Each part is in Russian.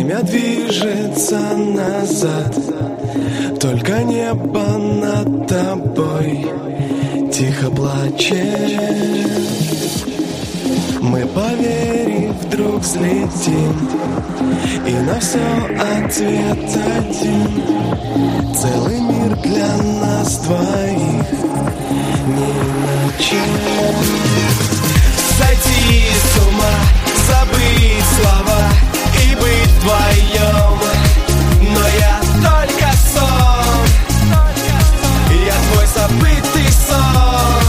Время движется назад, только небо над тобой тихо плачет. Мы, поверив, вдруг взлетим, и на все ответ один. Целый мир для нас двоих, не иначе. Сойти с ума, забыть слова и быть вдвоем. Но я только сон, я твой забытый сон.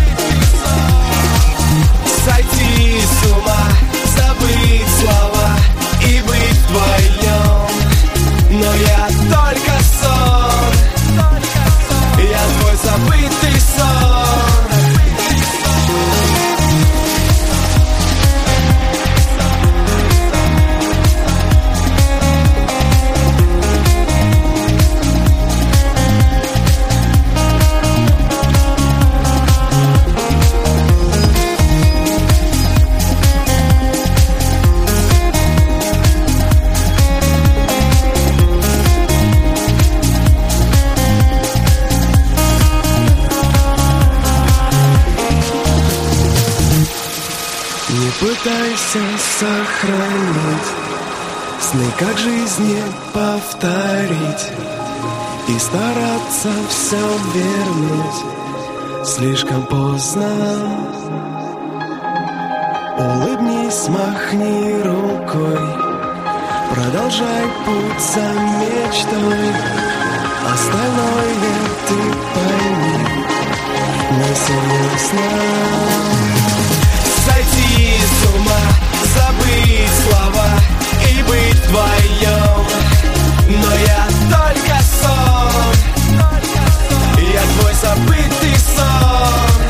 Сойти с ума, забыть слова и быть вдвоем. Но я только сон, я твой забытый сон. Пытайся сохранить сны, как жизни повторить, и стараться все вернуть слишком поздно. Улыбнись, махни рукой, продолжай путь за мечтой. Остальное ты пойми, несерьезно. Сойти с ума, забыть слова и быть вдвоем. Но я только сон, я твой забытый сон.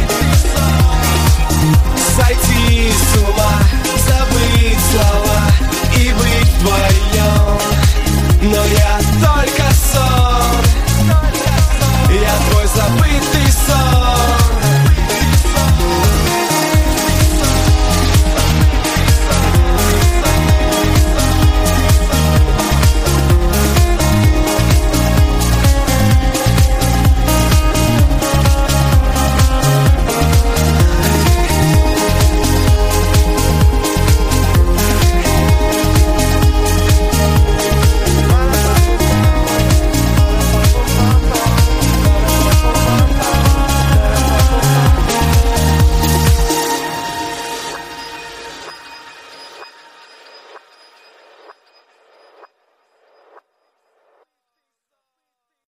Сойти с ума, забыть слова и быть вдвоем. Но я только сон, я твой забытый сон.